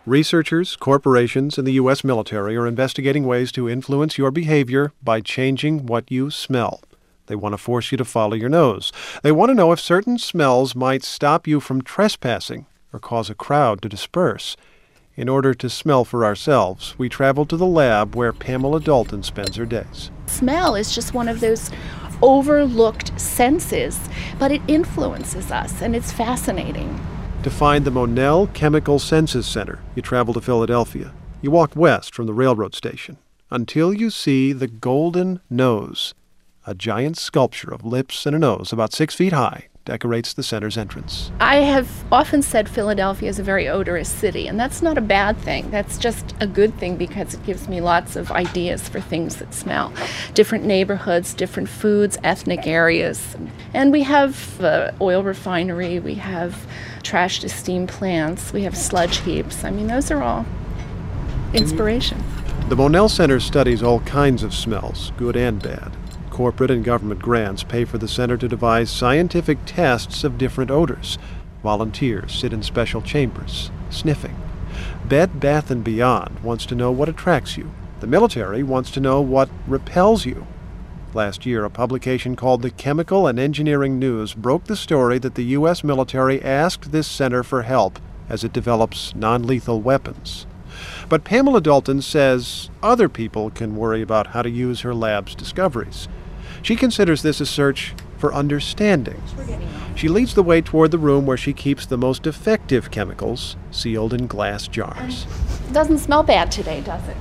Researchers, corporations, and the U.S. military are investigating ways to influence your behavior by changing what you smell. They want to force you to follow your nose. They want to know if certain smells might stop you from trespassing or cause a crowd to disperse. In order to smell for ourselves, we travel to the lab where Pamela Dalton spends her days. Smell is just one of those overlooked senses, but it influences us, and it's fascinating. To find the Monell Chemical Senses Center, you travel to Philadelphia. You walk west from the railroad station until you see the Golden Nose. A giant sculpture of lips and a nose about 6 feet high decorates the center's entrance. I have often said Philadelphia is a very odorous city, and that's not a bad thing. That's just a good thing because it gives me lots of ideas for things that smell. Different neighborhoods, different foods, ethnic areas. And we have oil refinery, we have trash to steam plants, we have sludge heaps. I mean, those are all inspiration. The Monell Center studies all kinds of smells, good and bad. Corporate and government grants pay for the center to devise scientific tests of different odors. Volunteers sit in special chambers, sniffing. Bed Bath & Beyond wants to know what attracts you. The military wants to know what repels you. Last year, a publication called The Chemical and Engineering News broke the story that the U.S. military asked this center for help as it develops non-lethal weapons. But Pamela Dalton says other people can worry about how to use her lab's discoveries. She considers this a search for understanding. She leads the way toward the room where she keeps the most effective chemicals sealed in glass jars. Doesn't smell bad today, does it?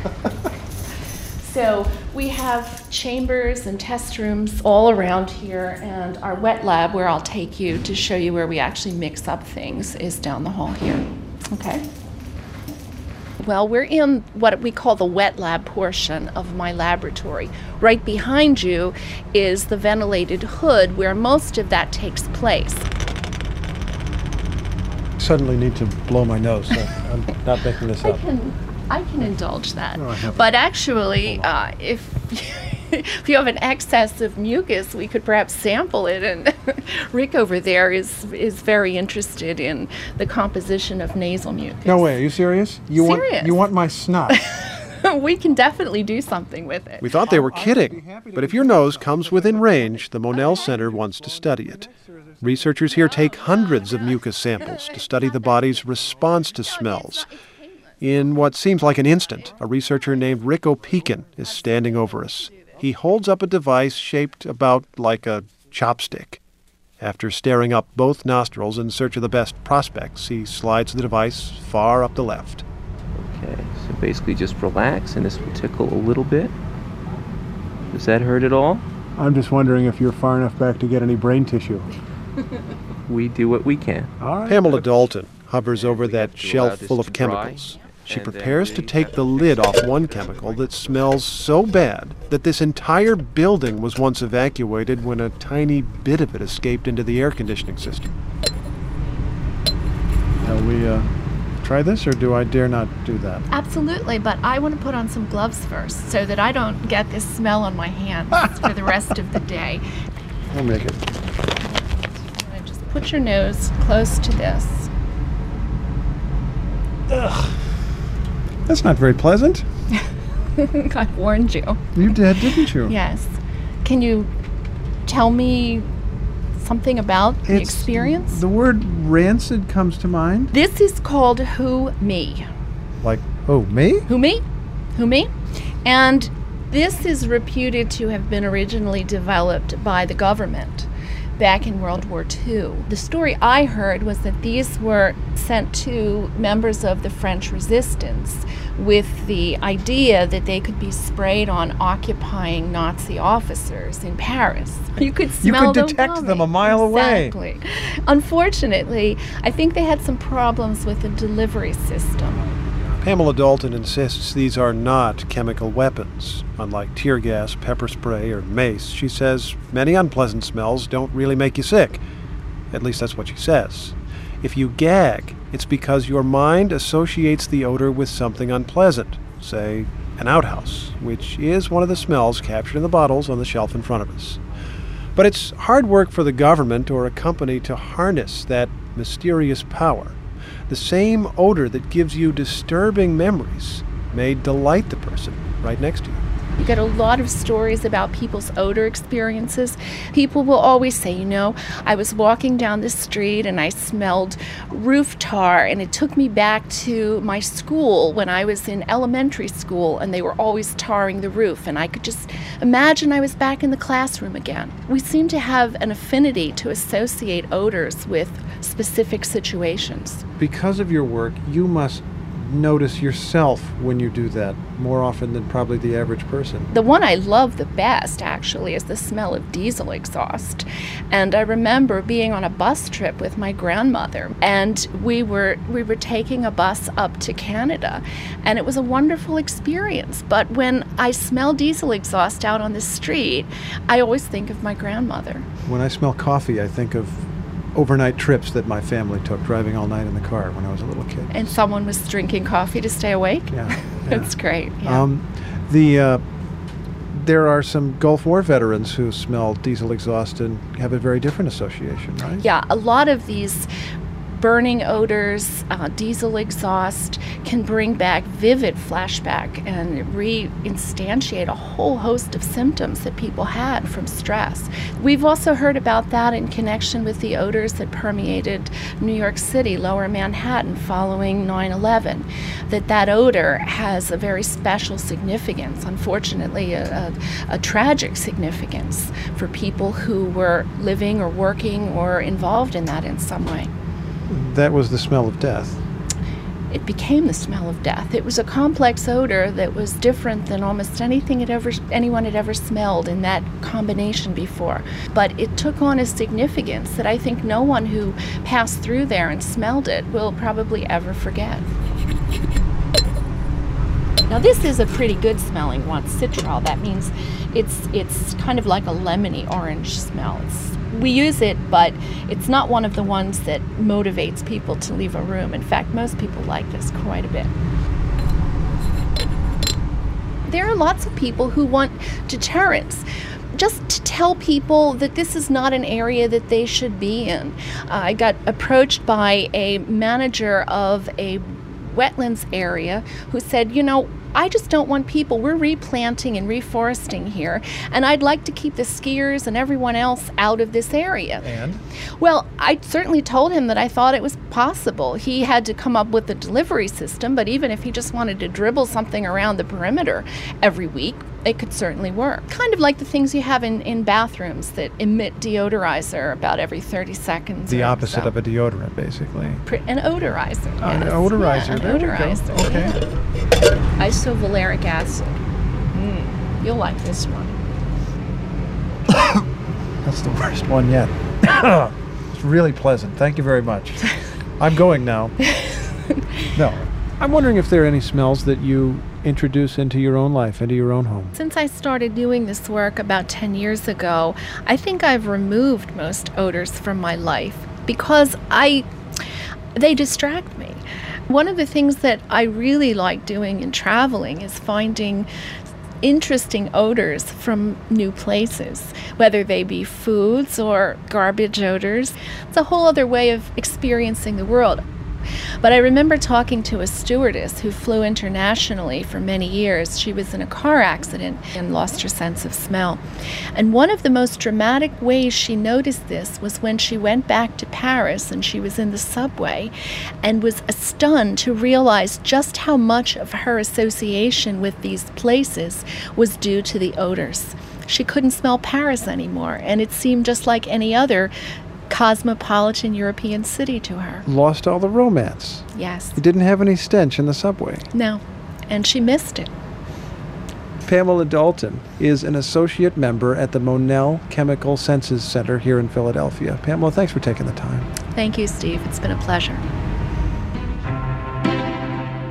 So we have chambers and test rooms all around here, and our wet lab, where I'll take you to show you where we actually mix up things, is down the hall here. Okay? Well, we're in what we call the wet lab portion of my laboratory. Right behind you is the ventilated hood where most of that takes place. Suddenly need to blow my nose. So I'm not making this up. I can indulge that. No, but actually, if you have an excess of mucus, we could perhaps sample it. And Rick over there is very interested in the composition of nasal mucus. No way, are you serious? Serious. You want my snot? We can definitely do something with it. We thought they were kidding, but if your nose comes within range, the Monell Center wants to study it. Researchers here take hundreds of mucus samples to study the body's response to smells. In what seems like an instant, a researcher named Rick Opekin is standing over us. He holds up a device shaped about like a chopstick. After staring up both nostrils in search of the best prospects, he slides the device far up the left. Okay, so basically just relax, and this will tickle a little bit. Does that hurt at all? I'm just wondering if you're far enough back to get any brain tissue. We do what we can. All right. Pamela Dalton hovers over that shelf full of chemicals. She prepares to take the lid off one chemical that smells so bad that this entire building was once evacuated when a tiny bit of it escaped into the air conditioning system. Shall we try this, or do I dare not do that? Absolutely, but I want to put on some gloves first so that I don't get this smell on my hands for the rest of the day. I'll make it. Just put your nose close to this. Ugh. That's not very pleasant. I warned you. You did, didn't you? Yes. Can you tell me something about the experience? The word rancid comes to mind. This is called Who Me. Like, oh, me? Who Me? Who Me? And this is reputed to have been originally developed by the government back in World War II. The story I heard was that these were sent to members of the French resistance with the idea that they could be sprayed on occupying Nazi officers in Paris. You could smell them. You could detect them a mile away. away. Exactly. Unfortunately, I think they had some problems with the delivery system. Pamela Dalton insists these are not chemical weapons. Unlike tear gas, pepper spray, or mace, she says many unpleasant smells don't really make you sick. At least that's what she says. If you gag, it's because your mind associates the odor with something unpleasant, say an outhouse, which is one of the smells captured in the bottles on the shelf in front of us. But it's hard work for the government or a company to harness that mysterious power. The same odor that gives you disturbing memories may delight the person right next to you. You get a lot of stories about people's odor experiences. People will always say, I was walking down the street and I smelled roof tar, and it took me back to my school when I was in elementary school, and they were always tarring the roof, and I could just imagine I was back in the classroom again. We seem to have an affinity to associate odors with specific situations. Because of your work, you must notice yourself when you do that more often than probably the average person. The one I love the best, actually, is the smell of diesel exhaust. And I remember being on a bus trip with my grandmother, and we were taking a bus up to Canada, and it was a wonderful experience. But when I smell diesel exhaust out on the street, I always think of my grandmother. When I smell coffee, I think of overnight trips that my family took, driving all night in the car when I was a little kid. And someone was drinking coffee to stay awake? Yeah. That's great. Yeah. There are some Gulf War veterans who smell diesel exhaust and have a very different association, right? Yeah, a lot of these burning odors, diesel exhaust can bring back vivid flashback and reinstantiate a whole host of symptoms that people had from stress. We've also heard about that in connection with the odors that permeated New York City, Lower Manhattan, following 9/11, that odor has a very special significance, unfortunately a tragic significance for people who were living or working or involved in that in some way. That was the smell of death. It became the smell of death. It was a complex odor that was different than almost anything anyone had ever smelled in that combination before. But it took on a significance that I think no one who passed through there and smelled it will probably ever forget. Now this is a pretty good smelling one, citral. That means it's kind of like a lemony orange smell. We use it, but it's not one of the ones that motivates people to leave a room. In fact, most people like this quite a bit. There are lots of people who want deterrence, just to tell people that this is not an area that they should be in. I got approached by a manager of a wetlands area who said, I just don't want people. We're replanting and reforesting here, and I'd like to keep the skiers and everyone else out of this area. And? Well, I certainly told him that I thought it was possible. He had to come up with a delivery system, but even if he just wanted to dribble something around the perimeter every week, it could certainly work. Kind of like the things you have in bathrooms that emit deodorizer about every 30 seconds. The opposite of a deodorant, basically. An odorizer. An odorizer. Yeah, there odorizer. We go. Okay. Yeah. Isovaleric acid. You'll like this one. That's the worst one yet. It's really pleasant. Thank you very much. I'm going now. No. I'm wondering if there are any smells that you introduce into your own life, into your own home. Since I started doing this work about 10 years ago, I think I've removed most odors from my life because they distract me. One of the things that I really like doing in traveling is finding interesting odors from new places, whether they be foods or garbage odors. It's a whole other way of experiencing the world. But I remember talking to a stewardess who flew internationally for many years. She was in a car accident and lost her sense of smell. And one of the most dramatic ways she noticed this was when she went back to Paris and she was in the subway and was stunned to realize just how much of her association with these places was due to the odors. She couldn't smell Paris anymore, and it seemed just like any other cosmopolitan European city to her. Lost all the romance. Yes. You didn't have any stench in the subway. No, and she missed it. Pamela Dalton is an associate member at the Monell Chemical Senses Center here in Philadelphia. Pamela, thanks for taking the time. Thank you, Steve. It's been a pleasure.